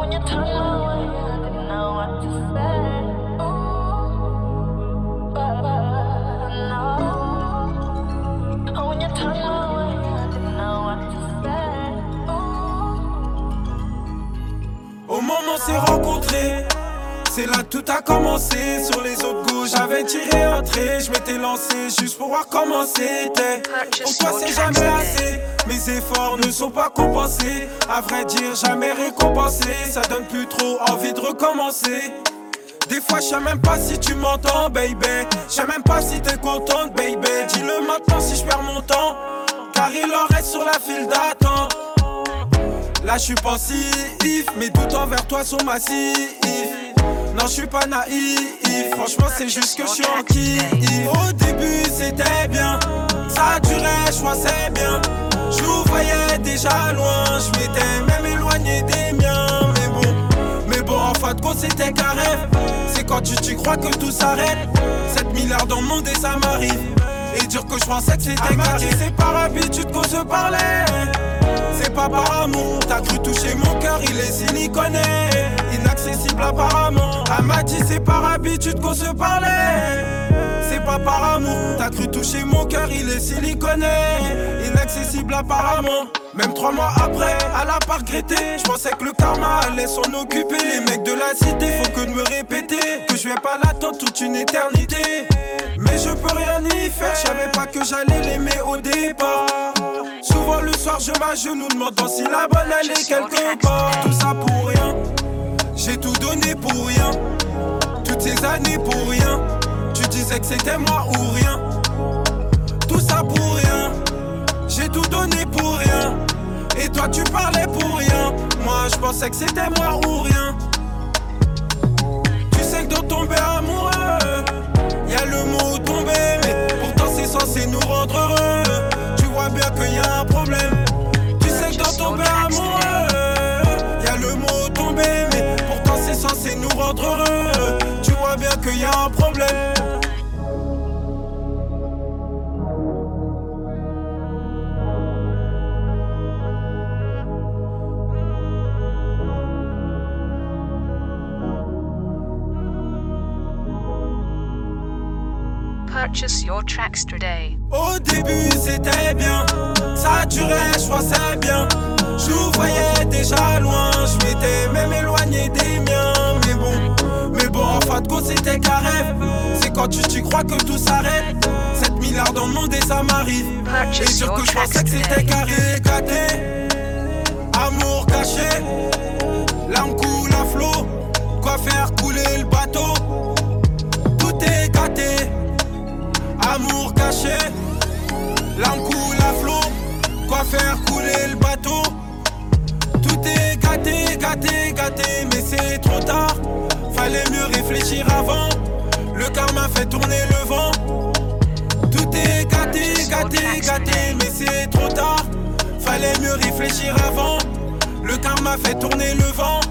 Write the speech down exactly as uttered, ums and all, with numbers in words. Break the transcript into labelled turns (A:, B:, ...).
A: when you turned my way, I didn't know what to say. Ooh, but no. Oh, when you turned my way, I didn't know what to say. Ooh.
B: Au moment on s'est rencontrés, c'est là que tout a commencé. Sur les autres goûts, j'avais tiré un trait. Je m'étais lancé juste pour voir comment c'était. Pour toi, c'est jamais assez. Mes efforts ne sont pas compensés. À vrai dire, jamais récompensés. Ça donne plus trop envie de recommencer. Des fois, je sais même pas si tu m'entends, baby. Je sais même pas si t'es contente, baby. Dis-le maintenant si je perds mon temps, car il en reste sur la file d'attente. Là, je suis pensif, mes doutes envers toi sont massifs. Non, je suis pas naïf, franchement c'est juste que je suis en kiff. Au début c'était bien, ça durait, je crois c'est bien. Je vous voyais déjà loin, je m'étais même éloigné des miens. Mais bon, mais bon en fin de compte c'était qu'un rêve. C'est quand tu, tu crois que tout s'arrête. sept milliards dans le monde et ça m'arrive. Et dire que je pensais que c'était carré. C'est par habitude qu'on se parlait, c'est pas par amour. T'as cru toucher mon cœur, il est siliconé, inaccessible apparemment. Elle m'a dit c'est par habitude qu'on se parlait, c'est pas par amour. T'as cru toucher mon cœur, il est siliconé, inaccessible apparemment. Même trois mois après, elle a pas regretté. Je pensais que le karma allait s'en occuper. Les mecs de la cité font que de me répéter que je vais pas l'attendre toute une éternité. Mais je peux rien y faire, je savais pas que j'allais l'aimer au départ. Souvent le soir je m'agenouille demandant si la bonne elle est quelque part. Tout ça pour rien, j'ai tout donné pour rien. Toutes ces années pour rien. Tu disais que c'était moi ou rien. Tout ça pour rien, j'ai tout donné pour rien. Et toi tu parlais pour rien. Moi je pensais que c'était moi ou rien. Tu sais que dans tomber amoureux, y'a le mot tomber, mais pourtant c'est censé nous rendre heureux. Tu vois bien qu'il y a un problème. Tu sais que dans tomber amoureux, y'a le mot tomber, mais pourtant c'est censé nous rendre heureux. Tu vois bien qu'il y a un problème.
C: Purchase your tracks today.
B: Au début c'était bien, ça durait, je crois c'est bien. Je vous voyais déjà loin, je m'étais même éloigné des miens. Mais bon, mais bon en fin de compte c'était qu'un rêve. C'est quand tu, tu crois que tout s'arrête. sept milliards dans le monde et ça m'arrive. Et sûr que je pensais que c'était carré, gâté. Amour caché, l'âme coule à flot. Quoi faire couler le bateau. Tout est gâté. Amour caché, l'âme coule à flot. Quoi faire couler le bateau. Tout est gâté, gâté, gâté. Mais c'est trop tard, fallait mieux réfléchir avant. Le karma fait tourner le vent. Tout est gâté, gâté, gâté. Mais c'est trop tard, fallait mieux réfléchir avant. Le karma fait tourner le vent.